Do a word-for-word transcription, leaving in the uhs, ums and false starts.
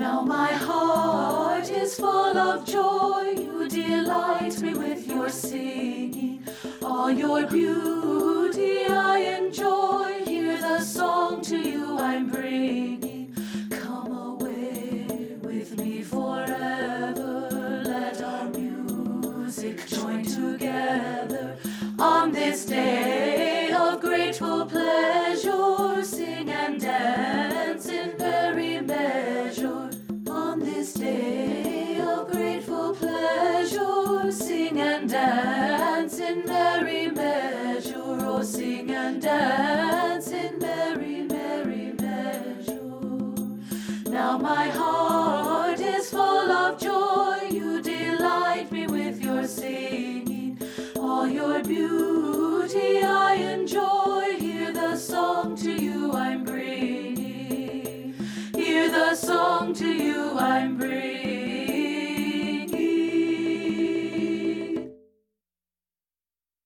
Now my heart is full of joy, you delight me with your singing. All your beauty I enjoy, hear the song to you I'm bringing. Come away with me forever, let our music join together. On this day of grateful pleasure, sing and dance in merry measure. On this day of grateful pleasure, sing and dance in merry measure. Oh, sing and dance in merry, merry measure. Now my heart is full of joy, you delight me with your singing. All your beauty I enjoy, hear the song to you I'm bringing. Hear the song to